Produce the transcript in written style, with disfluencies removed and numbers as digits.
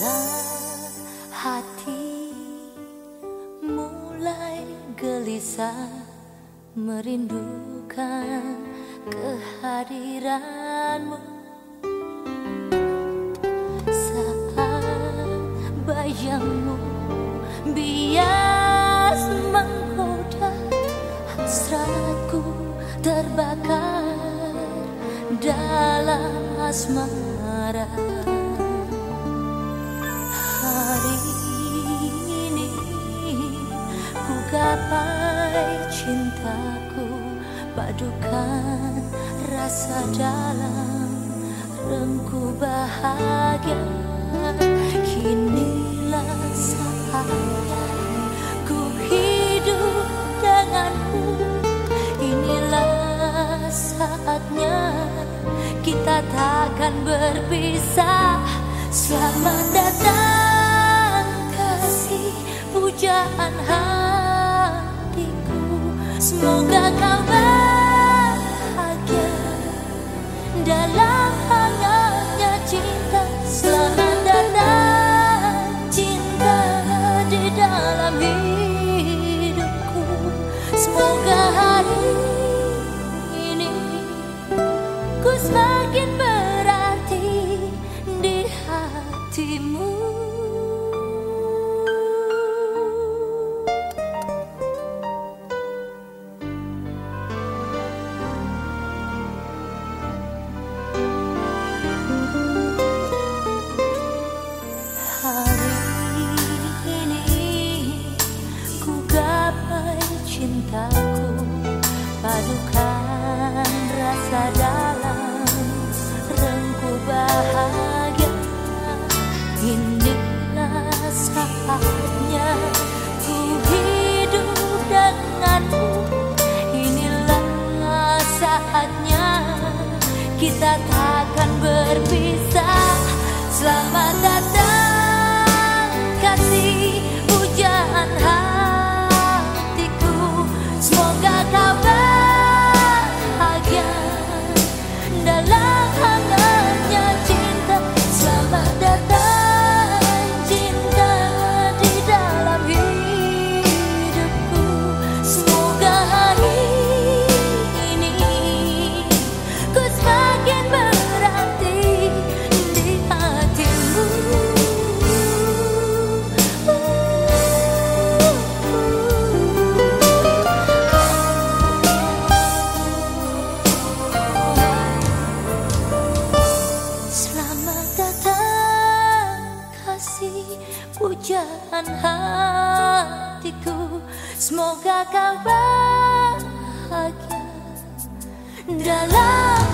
Bila hati mulai gelisah merindukan kehadiranmu, saat bayangmu bias menggoda, hasratku terbakar dalam asmara. Hari ini ku gapai cintaku, padukan rasa dalam rengku bahagia. Kinilah saatnya ku hidup denganmu, inilah saatnya kita takkan berpisah. Selamat datang kasih pujaan hatiku, semoga kau bahagia dalam hangatnya cinta. Selamat datang cinta di dalam hidupku, semoga hari ini ku semakin berarti di hatimu. Cintaku, padukan rasa dalam rengku bahagia. Inilah saatnya ku hidup denganmu, inilah saatnya kita takkan berpisah. Selamat datang kasih pujaan hatiku, semoga kau bahagia dalam hangatnya cinta. Selamat datang cinta di dalam hidupku, semoga hari ini ku semakin berarti di hatimu. Pujaan hatiku, semoga kau bahagia dalam